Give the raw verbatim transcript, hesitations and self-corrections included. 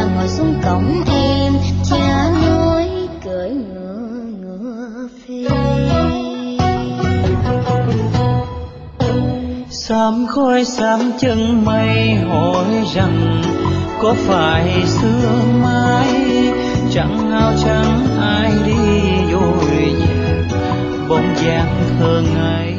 ngồi xuống cổng em, cha nói cưỡi ngựa ngựa phi. Sám khói sám chân mây hỏi rằng có phải xưa mai chẳng áo trắng ai đi rồi về bóng dáng thơ ngây.